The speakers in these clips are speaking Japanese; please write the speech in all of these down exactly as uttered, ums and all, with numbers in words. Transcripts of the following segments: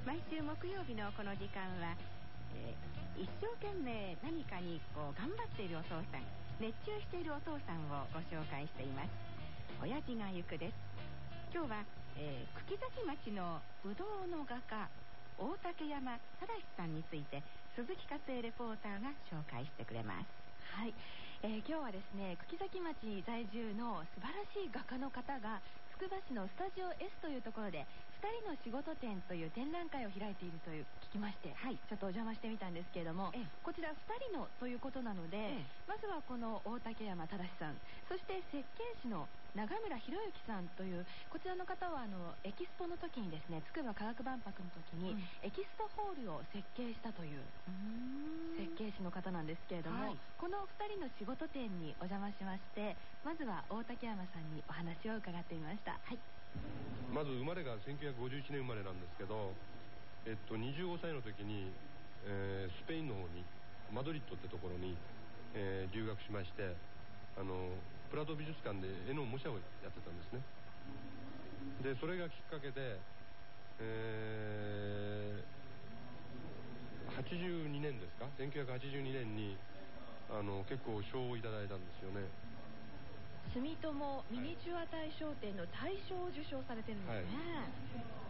毎週木曜日のこの時間は、えー、一生懸命何かにこう頑張っているお父さん、熱中しているお父さんをご紹介しています。親父が行くです。今日は、えー、久木崎町のぶどうの画家大竹山忠さんについて鈴木克恵レポーターが紹介してくれます。 はい、えー、今日はですね、久木崎町在住の素晴らしい画家の方がつくば市のスタジオ S というところでふたりの仕事展という展覧会を開いているという聞きまして、はい、ちょっとお邪魔してみたんですけれども、ええ、こちらふたりのということなので、ええ、まずはこの大竹山忠さん、そして設計士の長村博之さんというこちらの方はあのエキスポの時にですね、つくば科学万博の時に、うん、エキスポホールを設計したという設計士の方なんですけれども、はい、このふたりの仕事展にお邪魔しまして、まずは大竹山さんにお話を伺ってみました。はい、 まず生まれがせんきゅうひゃくごじゅういちねん生まれなんですけど、えっと、にじゅうごさいの時に、えー、スペインの方にマドリッドってところに、えー、留学しまして、あのプラド美術館で絵の模写をやってたんですね。でそれがきっかけで、えー、はちじゅうにねんですか、せんきゅうひゃくはちじゅうにねんにあの結構賞をいただいたんですよね。 住友ミニチュア大賞展の大賞を受賞されてるんですね。はい、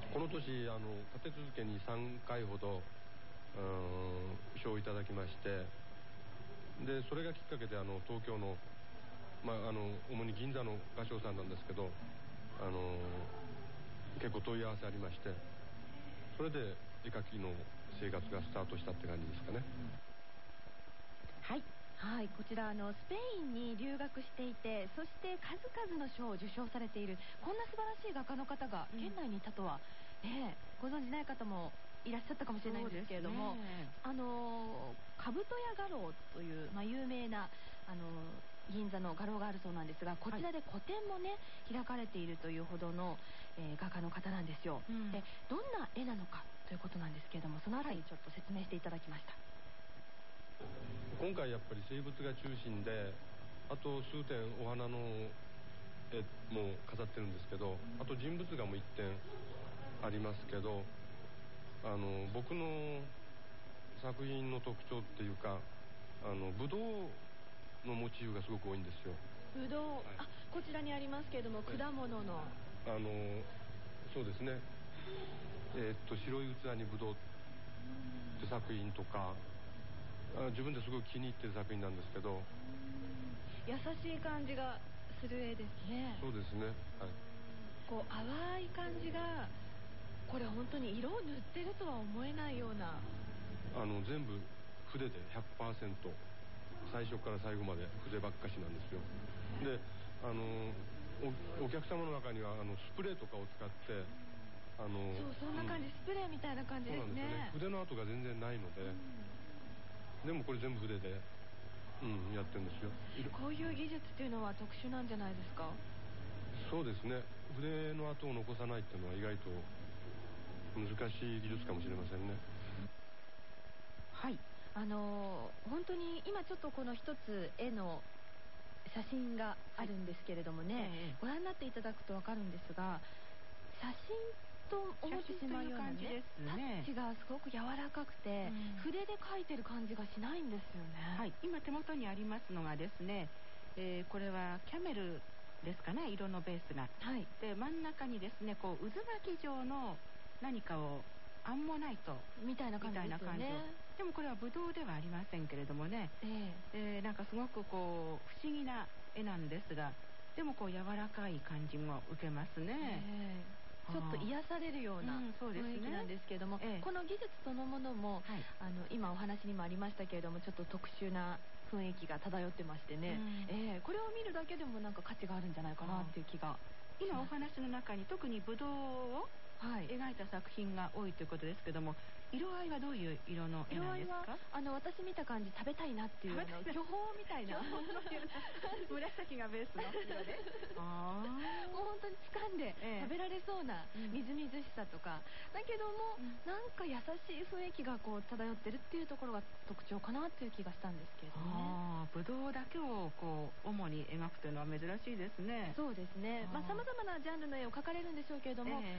この年あの立て続けにさんかいほど賞をいただきまして、でそれがきっかけであの東京の、まあ、あの主に銀座の画商さんなんですけど、あの結構問い合わせありまして、それで絵描きの生活がスタートしたって感じですかね。 はいはい、こちらあのスペインに留学していて、そして数々の賞を受賞されているこんな素晴らしい画家の方が県内にいたとは、うん、ね、ご存じない方もいらっしゃったかもしれないんですけれども、ね、あの兜屋画廊という、まあ、有名なあの銀座の画廊があるそうなんですが、こちらで個展もね、はい、開かれているというほどの、えー、画家の方なんですよ。うん、でどんな絵なのかということなんですけれども、そのあたりちょっと説明していただきました。はい、 今回やっぱり生物が中心で、あと数点お花の絵も飾ってるんですけど、あと人物画もいってんありますけど、あの僕の作品の特徴っていうか、あのブドウのモチーフがすごく多いんですよ。 ブドウ、はい、あ、こちらにありますけれども、果物の、 あのそうですね、えー、っと白い器にブドウって作品とか、自分ですごく気に入ってる作品なんですけど、 優しい感じがする絵ですね。 そうですね、はい、 こう淡い感じが、これ本当に色を塗ってるとは思えないような、 あの全部筆で ひゃくパーセント 最初から最後まで筆ばっかしなんですよ。であの お, お客様の中にはあのスプレーとかを使ってあのそう、そんな感じ、うん、スプレーみたいな感じですね。そうなんですよね。 筆の跡が全然ないので、うん、でもこれ全部筆で、うん、やってるんですよ。 こういう技術っていうのは特殊なんじゃないですか？ そうですね、筆の跡を残さないっていうのは意外と難しい技術かもしれませんね。 はい、あのー、本当に今ちょっとこの一つ絵の写真があるんですけれどもね、はい、ええ、ご覧になっていただくと分かるんですが、写真と思ってしまうような、ね、 ですね、 タッチがすごく柔らかくて、うん、筆で描いてる感じがしないんですよね。 はい、今手元にありますのがですね、えー、これはキャメルですかね、色のベースが、はい、で真ん中にですね、こう渦巻き状の何かをアンモナイトみたいな感じですよね。 でもこれはブドウではありませんけれどもね、えーえー、なんかすごくこう不思議な絵なんですが、でもこう柔らかい感じも受けますね。 えー、ちょっと癒されるような雰囲気なんですけれども、うんね、えー、この技術そのものも、はい、あの今お話にもありましたけれども、ちょっと特殊な雰囲気が漂ってましてね、うん、えー、これを見るだけでもなんか価値があるんじゃないかなっていう気が。 今お話の中に特にブドウを描いた作品が多いということですけども、色合いはどういう色の絵なんですか？ 色合いはあの私見た感じ食べたいなっていうあの巨峰みたいな紫がベースの色であもう本当に掴んで食べられそうなみずみずしさとか、うん、だけども、うん、なんか優しい雰囲気がこう漂ってるっていうところが特徴かなっていう気がしたんですけれどね。 ブドウだけをこう主に描くというのは珍しいですね。 そうですね、まあ様々なジャンルの絵を描かれるんでしょうけれども、えー、特に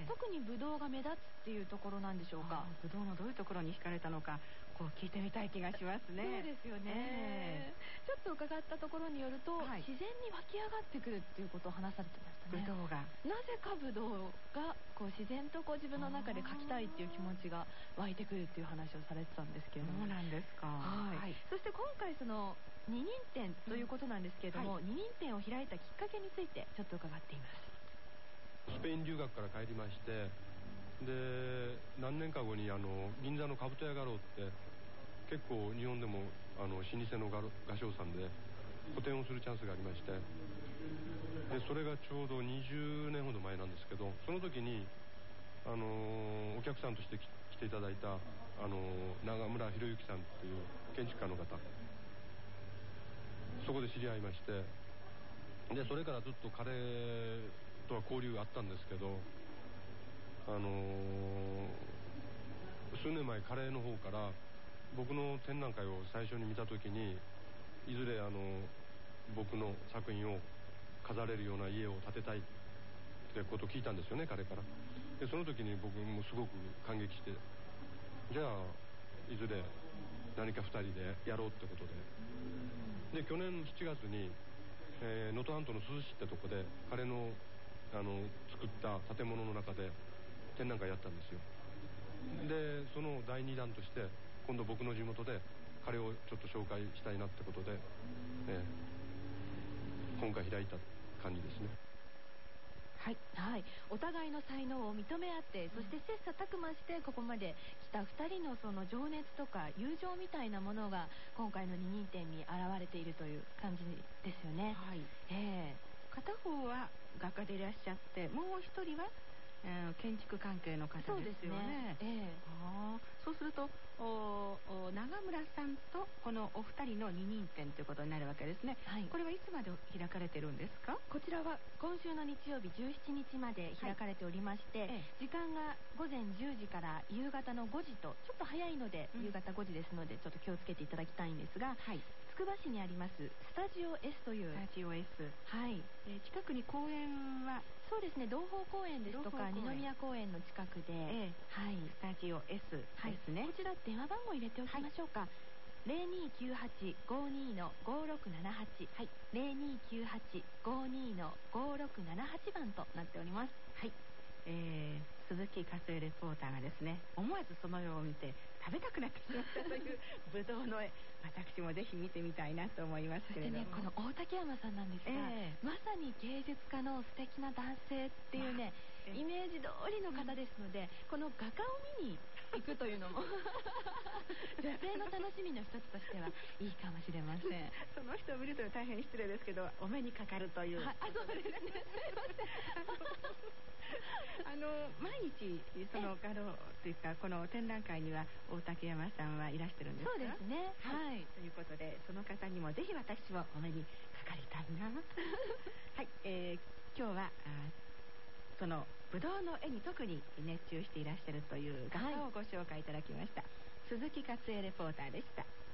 ブドウが目立つっていうところなんでしょうか。 ブドウのどういうところに惹かれたのか、こう聞いてみたい気がしますね。 そうですよね、えー、ちょっと伺ったところによると、はい、自然に湧き上がってくるっていうことを話されてましたね。 ブドウがなぜかブドウがこう自然とこう自分の中で描きたいっていう気持ちが湧いてくるっていう話をされてたんですけれども。 そうなんですか。 はい、 はい、 そして今回その二人展ということなんですけれども、うんはい、二人展を開いたきっかけについてちょっと伺っています。 スペイン留学から帰りまして、で何年か後にあの銀座の兜屋画廊って結構日本でもあの老舗の画画商さんで個展をするチャンスがありまして、でそれがちょうどにじゅうねんほど前なんですけど、その時にあのお客さんとして来ていただいたあの長村博之さんっていう建築家の方、そこで知り合いまして、でそれからずっと彼とは交流があったんですけど、あのー、数年前彼の方から僕の展覧会を最初に見た時に、いずれあの僕の作品を飾れるような家を建てたいってことを聞いたんですよね、彼から。でその時に僕もすごく感激して、じゃあいずれ何かふたりでやろうってことで、で去年しちがつに能登、えー、半島の珠洲市ってとこで彼のあの作った建物の中で展覧会やったんですよ。でそのだいに弾として今度僕の地元で彼をちょっと紹介したいなってことで、えー、今回開いた感じですね。 はい、はい、お互いの才能を認め合って、そして切磋琢磨してここまで来たふたりのその情熱とか友情みたいなものが今回の二人展に現れているという感じですよね。 はい、 えー、片方は画家でいらっしゃって、もう一人は、えー、建築関係の方ですよね。 そうですね、えー、 あそうするとおお長村さんとこのお二人の二人展ということになるわけですね。はい、これはいつまで開かれてるんですか？ こちらは今週の日曜日じゅうしちにちまで開かれておりまして、はい、時間がごぜんじゅうじから夕方のごじとちょっと早いので、うん、夕方ごじですのでちょっと気をつけていただきたいんですが、はい、つくば市にありますスタジオ S という、 スタジオ S、 はい、 えー、近くに公園はそうですね、同胞公園ですとか二宮公園の近くで、 えー、はい、スタジオ S ですね。 はい、こちら電話番号入れておきましょうか。はい、ゼロにきゅうはち ごにのごろくななはち、はい、ゼロにきゅうはち ごにのごろくななはち番となっております。 はい、えー、鈴木和恵レポーターがですね、思わずその絵を見て食べたくなってしまったというぶどうの絵、私もぜひ見てみたいなと思いますけれども。 そしてね、この大竹山さんなんですが、えー、まさに芸術家の素敵な男性っていうね、えー、イメージ通りの方ですので、うん、この画家を見に行くというのも女性の楽しみの一つとしてはいいかもしれません。 その人を見ると大変失礼ですけど、お目にかかるという、 はい、あ、そうですね、すいません。あの毎日その画廊というかこの展覧会には大竹山さんはいらしてるんですか？ そうですね、はい、はい、 ということでその方にもぜひ私もお目にかかりたいなはい、えー、今日はあそのぶどうの絵に特に熱中していらっしゃるという画家をご紹介いただきました。はい、鈴木勝恵レポーターでした。